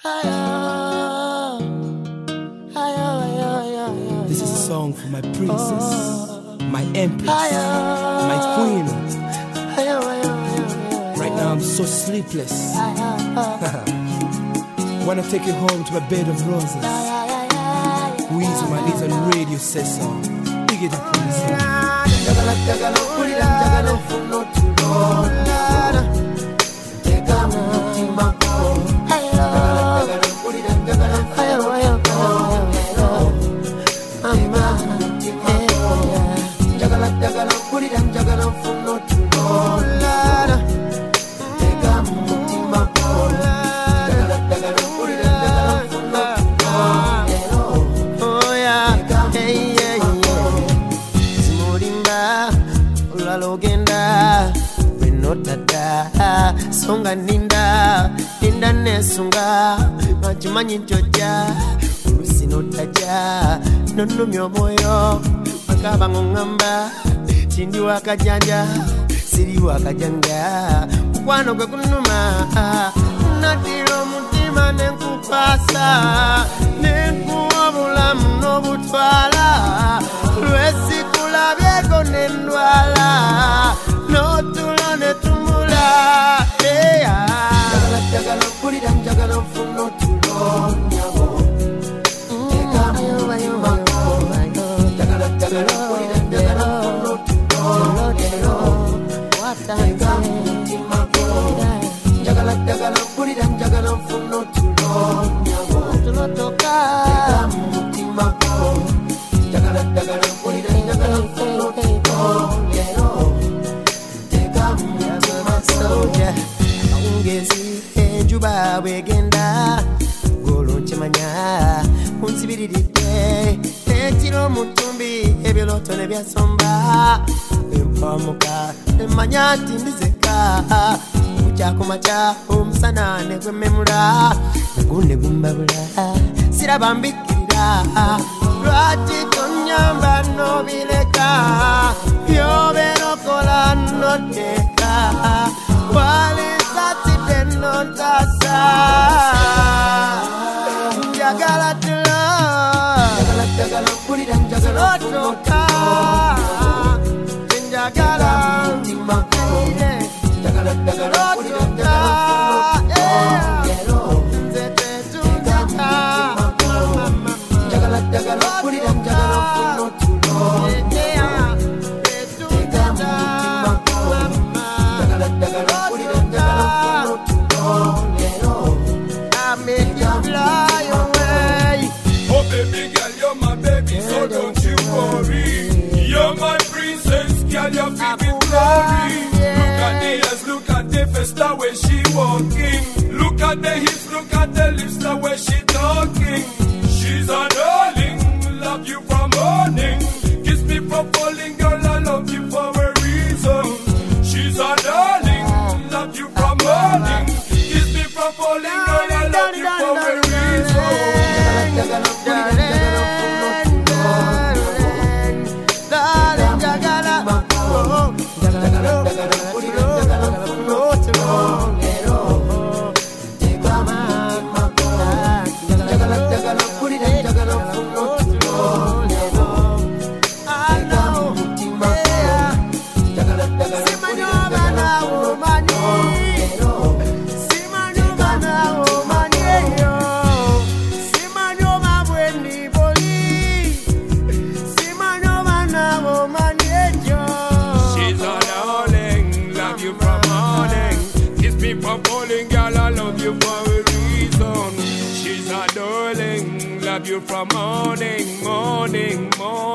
This is a song for my princess, my empress, my queen. Right now I'm so sleepless. Wanna take you home to a bed of roses. Weezy, my knees on radio says so. Dig it up on the song. Songa ninda nesunga majimanyi joja ulusino taja nono myomoyo makaba ngongamba tindi wakajanja siri wakajanga kwano gwe kunuma natiro mutima nenkupasa nenkuobula mnobutwala lwesikulabeko nendwala notulane tumula Jagala pulira njagala mfuno tulonyabo Jagala pulira njagala mfuno tulonyabo Jagala pulira njagala mfuno tulonyabo Jagala pulira njagala mfuno tulonyabo Ungezi enjuba bwegenda golonchemanya unsibiride etiro mutumbi ebiloto ne byasomba empamuka emanya tindizeka kuchakumacha umsana ne gwememura ngune gumbabula sirabambikira lwati tonyamba no bileka yoberokola noteka wali Notasa Jagala tula Jagala pulira njagala otoka Jagala timakide Jagala pulira njagala Nzete tunjata Jagala pulira njagala otoka I make you fly away. Oh baby girl, you're my baby, so don't you worry. You're my princess, girl, you're filled with glory. Look at the eyes, look at the face, the way she walking. Look at the hips, look at the lips, the way she talking. She's a darling, love you from morning. Kiss me from falling, girl, I love you for a reason. She's a darling, love you from morning. Kiss me from falling, girl, I love you for a reason. You from morning.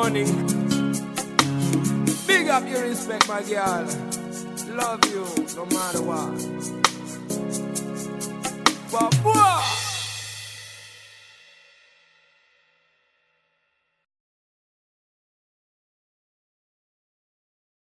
Big up your respect, my girl. Love you no matter what.